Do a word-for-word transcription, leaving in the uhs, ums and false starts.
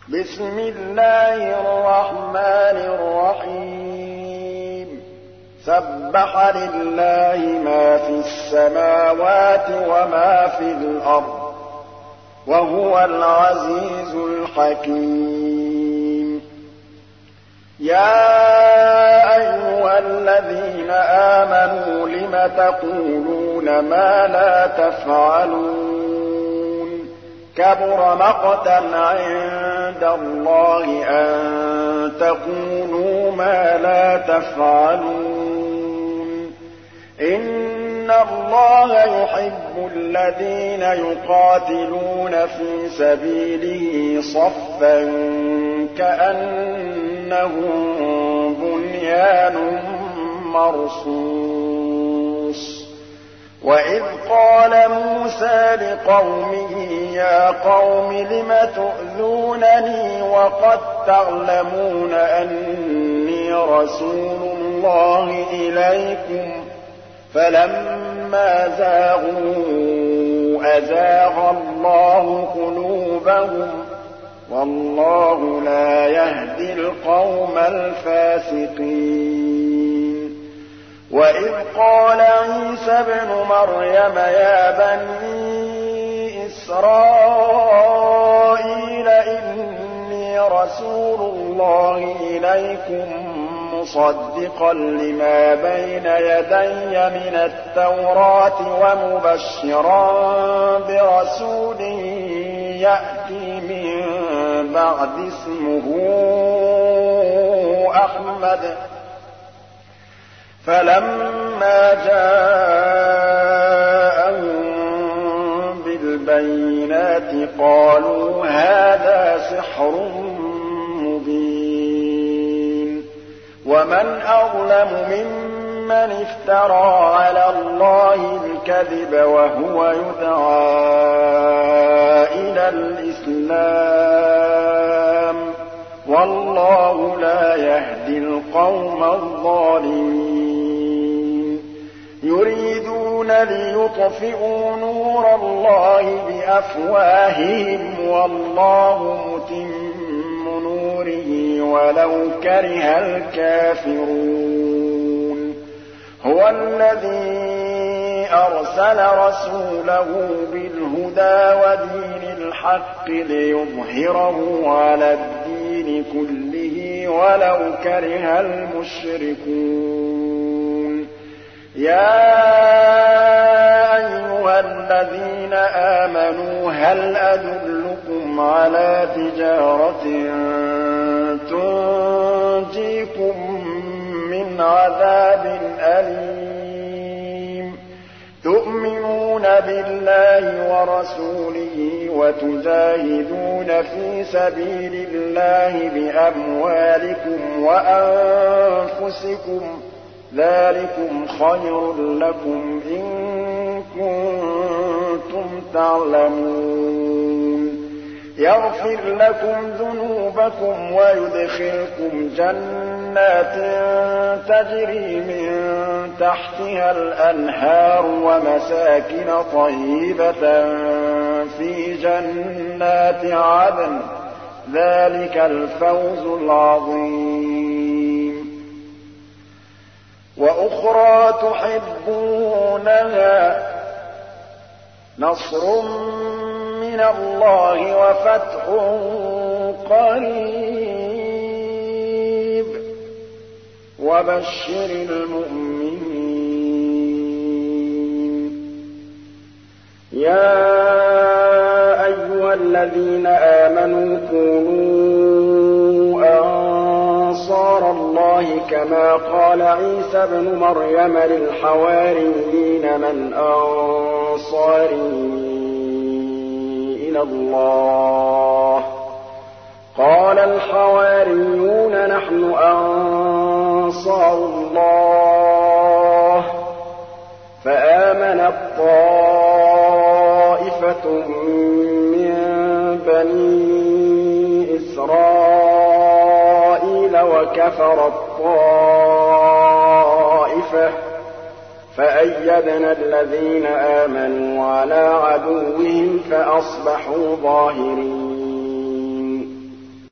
بسم الله الرحمن الرحيم سبح لله ما في السماوات وما في الأرض وهو العزيز الحكيم يا أيها الذين آمنوا لم تقولون ما لا تفعلون كبر مقتا عند الله أن تقولوا ما لا تفعلون إن الله يحب الذين يقاتلون في سبيله صفا كأنهم بنيان مرصوص وإذ قال موسى لقومه يا قوم لم تؤذونني وقد تعلمون أني رسول الله إليكم فلما زاغوا أزاغ الله قلوبهم والله لا يهدي القوم الفاسقين وإذ قال عيسى ابن مريم يا بني إسرائيل إني رسول الله إليكم مصدقا لما بين يدي من التوراة ومبشرا برسول يأتي من بعد اسمه أحمد فلما جاءهم بالبينات قالوا هذا سحر مبين ومن أظلم ممن افترى على الله الكذب وهو يدعى إلى الإسلام والله لا يهدي القوم الظالمين يريدون ليطفئوا نور الله بأفواههم والله متم نوره ولو كره الكافرون هو الذي أرسل رسوله بالهدى ودين الحق ليظهره على الدين كله ولو كره المشركون يا أيها الذين آمنوا هل أدلكم على تجارة تنجيكم من عذاب أليم تؤمنون بالله ورسوله وتجاهدون في سبيل الله بأموالكم وأنفسكم ذلكم خير لكم إن كنتم تعلمون يغفر لكم ذنوبكم ويدخلكم جنات تجري من تحتها الأنهار ومساكن طيبة في جنات عدن ذلك الفوز العظيم وأخرى تحبونها نصر من الله وفتح قريب وبشر المؤمنين يا أيها الذين آمنوا كونوا أنصار الله كما قال عيسى ابن مريم للحواريين من أنصاري إلى الله قال الحواريون نحن أنصار الله فآمنت طائفة من بني إسرائيل وكفرت طائفة فأيدنا الذين آمنوا على عدوهم فأصبحوا ظاهرين